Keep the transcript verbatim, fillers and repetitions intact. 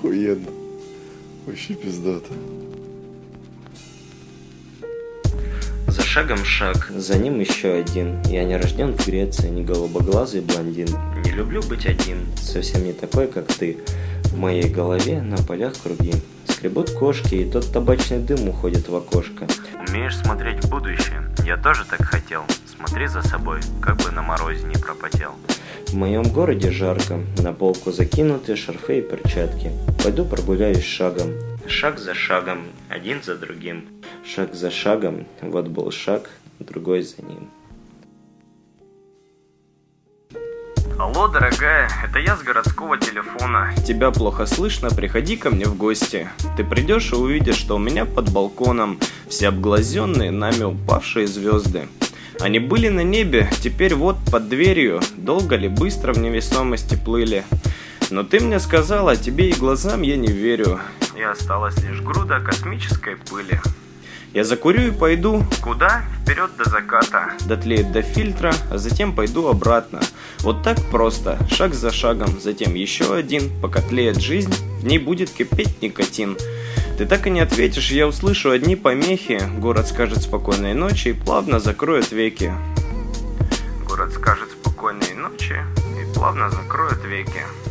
Охуенно. Вообще пиздато. За шагом шаг, за ним еще один. Я не рожден в Греции, не голубоглазый блондин. Не люблю быть один, совсем не такой, как ты. В моей голове на полях круги. Скребут кошки, и тот табачный дым уходит в окошко. Умеешь смотреть в будущее? Я тоже так хотел. Смотри за собой, как бы на морозе не пропотел. В моем городе жарко, на полку закинуты шарфы и перчатки. Пойду прогуляюсь шагом. Шаг за шагом, один за другим. Шаг за шагом, вот был шаг, другой за ним. Алло, дорогая, это я с городского телефона. Тебя плохо слышно, приходи ко мне в гости. Ты придешь и увидишь, что у меня под балконом все обглазенные нами упавшие звезды. Они были на небе, теперь вот под дверью. Долго ли, быстро в невесомости плыли. Но ты мне сказала, тебе и глазам я не верю. И осталась лишь груда космической пыли. Я закурю и пойду. Куда? Вперед до заката. Дотлеет до фильтра, а затем пойду обратно. Вот так просто, шаг за шагом, затем еще один. Пока тлеет жизнь, в ней будет кипеть никотин. Ты так и не ответишь, я услышу одни помехи. Город скажет спокойной ночи и плавно закроет веки. Город скажет спокойной ночи и плавно закроет веки.